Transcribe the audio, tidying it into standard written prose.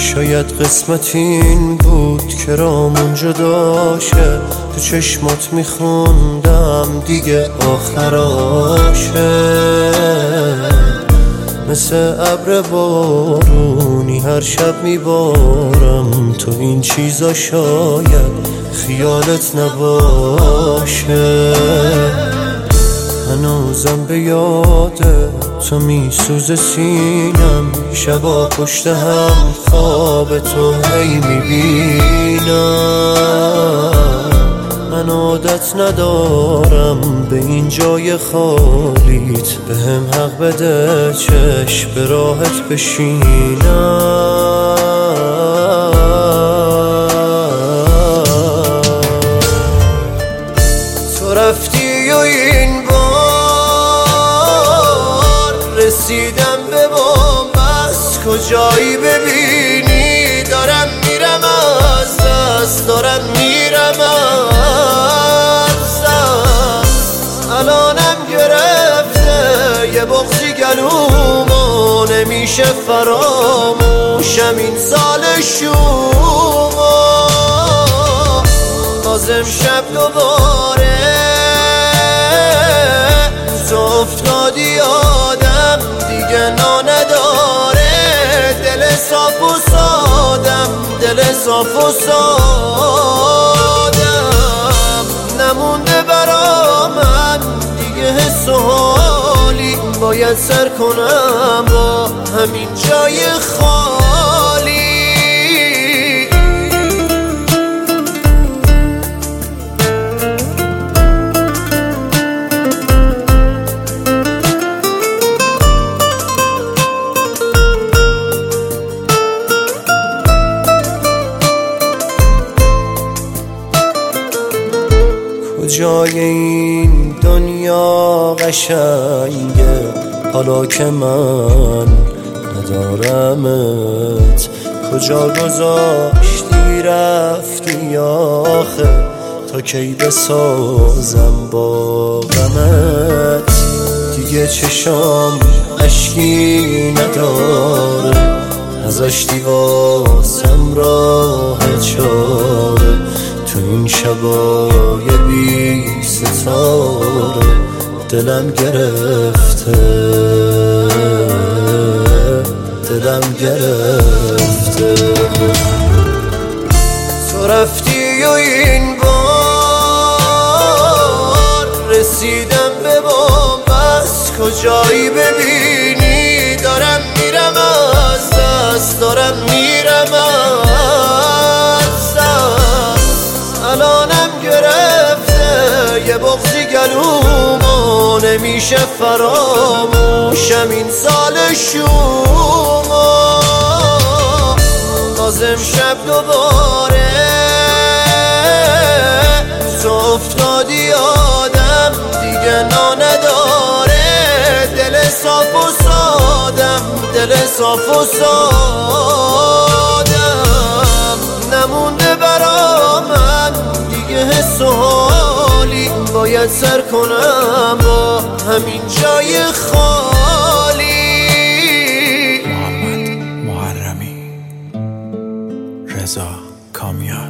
شاید قسمت این بود که رامون جدا شه، تو چشمات میخوندم دیگه آخراشه. مثل ابر بارونی هر شب میبارم، تو این چیزا شاید خیالت نباشه. هنوزم به یاده تو میسوزه سینم، شبا پشت هم خواب تو هی میبینم. من عادت ندارم به این جای خالیت، به هم حق بده چشم به راحت بشینم. تو رفتی و این بار رسیدم به بنبست، کجایی ببینی دارم میرم از دست، دارم میرم از دست. الانم گرفته یه بغضی گلومو، نمیشه فراموشم این سال شومو. بازم شب دوباره تو افتادی، آدم دیگه نا نداره. دل صاف و سادم، دل صاف و سادم، نمونده برا من دیگه حس و حالی. باید سر کنم با همین جای خالی. کجای این دنیا قشنگه حالا که من ندارمت؟ کجا گذاشتی رفتی آخه؟ تا کی بسازم با غمت؟ دیگه چشام اشکی نداره، نذاشتی واسم راه چاره. تو این شبای بی ستاره دلم گرفته، دلم گرفته. تو رفتی و این بار رسیدم به بنبست، کجایی ببینی دارم میرم از دست، دارم میرم از دست. الانم گرفته یه بغضی گلومو، نمیشه فراموشم این سال شومو. بازم شب دوباره تو افتادی، آدم دیگه نا نداره. دل صاف و سادم، دل صاف و سادم، نمونده برا من دیگه حس و حالی. باید سر کنم با همین جای خالی. محمد محرمی، رضا کامیار.